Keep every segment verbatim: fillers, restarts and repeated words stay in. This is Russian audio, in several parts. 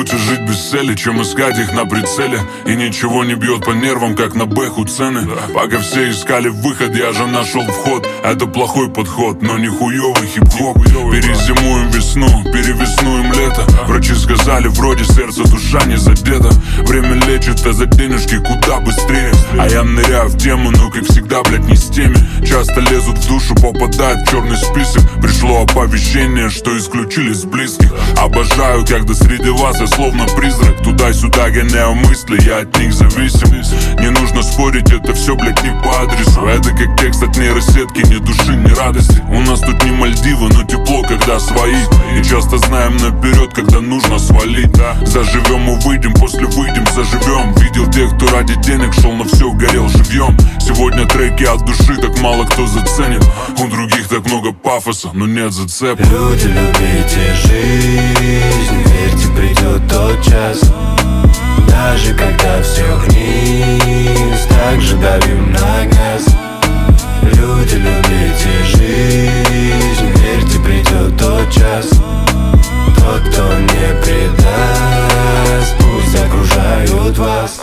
Лучше жить без цели, чем искать их на прицеле. И ничего не бьет по нервам, как на бэху цены. Пока все искали выход, я же нашел вход. Это плохой подход, но не хуёвый хип-хоп. Перезимуем весну, перевеснуем лето. Врачи сказали, вроде сердце, душа не задета. Время лечит, а за денежки куда быстрее. А я ныряю в тему, но как всегда, блядь, не с теми. Часто лезут в душу, попадают в черный список. Пришло оповещение, что исключили с близких. Обожаю, когда среди вас я словно призрак. Туда-сюда гоняю мысли, я от них зависим. Не нужно спорить, это все, блядь, не по адресу. Это как текст от нейросетки, ни души, ни радости. У нас тут не Мальдивы, но тепло, когда свои. И часто знаем наперед, когда нужно свалить. Заживем и выйдем, после выйдем, заживем. Видел тех, кто ради денег шел на все, горел живьем. Сегодня треки от души так мало кто заценит. У других так много пафоса, но нет зацепа. Люди, любите жизнь, верьте, придет тот час. Даже когда все вниз, так же давим на газ. Люди, любите жизнь, верьте, придет тот час. Тот, кто не предаст, пусть окружают вас.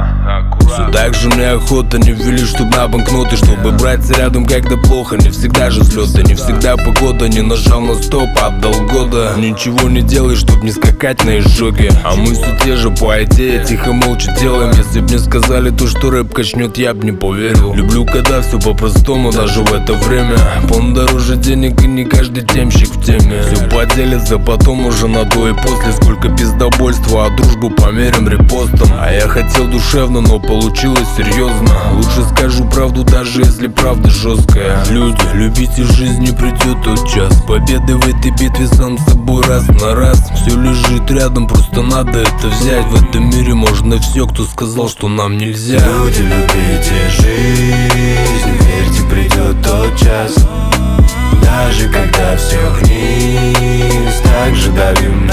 Все так же мне охота, не ввели, чтоб на банкноты. Чтобы браться рядом, когда плохо. Не всегда же взлеты, не всегда погода. Не нажал на стоп, отдал года. Ничего не делай, чтоб не скакать на изжоге. А мы все те же по идее, тихо молча делаем. Если б мне сказали то, что рэп качнет, я б не поверил. Люблю, когда все по-простому, даже в это время. Пон дороже денег, и не каждый темщик в теме. Все поделится потом уже на до и после. Сколько пиздобольства, а дружбу померим репостом. А я хотел душевно, но получилось серьезно. Лучше скажу правду, даже если правда жесткая. Люди, любите жизнь, не придет тот час. Победы в этой битве сам собой раз на раз. Все лежит рядом, просто надо это взять. В этом мире можно все, кто сказал, что нам нельзя. Люди, любите жизнь, верьте, придет тот час. Даже когда все вниз, так же давим